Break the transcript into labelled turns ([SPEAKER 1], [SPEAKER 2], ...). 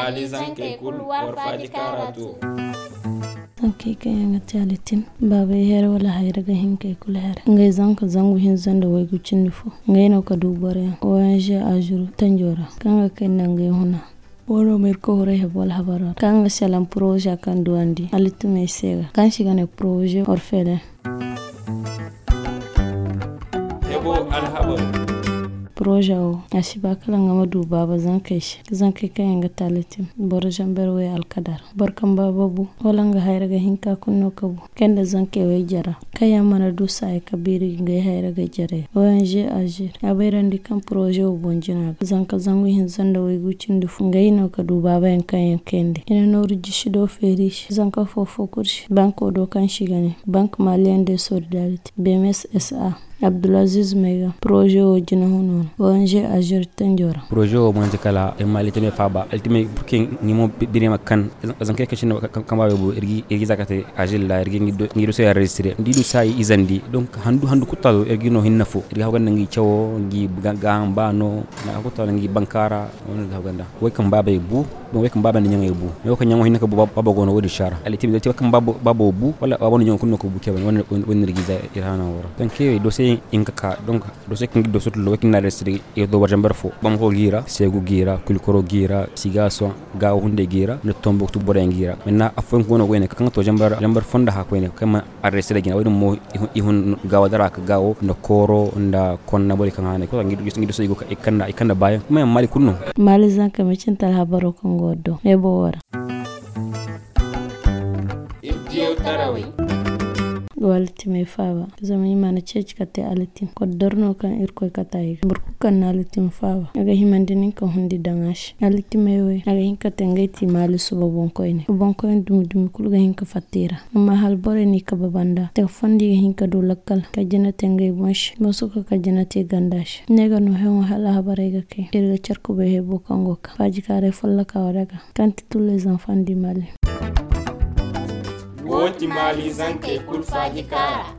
[SPEAKER 1] Mali zanke kul warfaji karatu.
[SPEAKER 2] Zanke kayanga talitin baba hera wala hayraga hinke kul hera ngai zanka zangu hin zanda wai gucin nufo ngai no ka dubare wanje ajuru tanjora kanga kenna ngai huna woro mer ko hore hebol habara kanga salam projet kan duandi alitu me sega kan shigane projet orfele
[SPEAKER 1] Hebo alhabar
[SPEAKER 2] projet o ashiba kala ngama du baba zanke kayanga talitin borjan berwe alkadar barkan baba bu wala nga hayraga hinka kunno kabu kenda zanke way jara kaya mana du sai kabiri ngai hayraga jare ONG agir aberandi kan projet o bonjina zanka zangu hin zanda way gucin du ngai no ka du baba en kayan kende ina no rijishi do ferish zanka fofo kurshi banko do kan shigane bank malien de solidarité BMS SA Abdulaziz Mega projet o jina hono ONG agir tanjora
[SPEAKER 3] projet o monte kala e malitene faba ultime pour ni mo birima kan zanke kachin kamba bu ergi zakate agil la ergi ngi do se registré ndidu sai izandi donc handu kutalo ergi no hinnafo ergi hawganda ngi chawo ngi gamba no na kutalo ngi bankara on hawganda way kam baba bu bon way kam baba ni nyanga bu yo ko nyango hinaka bu baba gono wodi shara ultime do kam baba bu wala wonu nyon kunno ko bu kebe won ergi za irana wora donc do se inkaka donc do se ngi do sotlo wakin na registré e do warjambar fo bam ko gira segu gira kulkoro gira sigaso ga hunde gira no tombo to bore gira menna afon ko no wene kan to jambar fonda ha ko ne kama arresté gina wadi mo ihun gawa dara ka gawo no koro nda konna boli kan hane ko ngi do sego ikanda bayan me mali kunno
[SPEAKER 2] mali zanka me cintal habaro ko goddo e bo wara
[SPEAKER 1] Ibdiyo tarawi
[SPEAKER 2] walti me faba zamani mana chech kate alitin ko dorno kan irko katay burku kan alitin faba aga himandinin ko hundi dangash alitin mewe aga hinkate ngayti mali suba bonkoyne bonkoyn dum kulga hinka fatira amma hal bore ni ka babanda te fondi hinka do lakkal ka janate ngay bonsh mosuka ka janate gandash nega no hewa hala habarega ke irga charko be hebo kangoka faji kare folla ka waraga kanti tous les enfants du Mali
[SPEAKER 1] Woti Mali zanke kul faji kara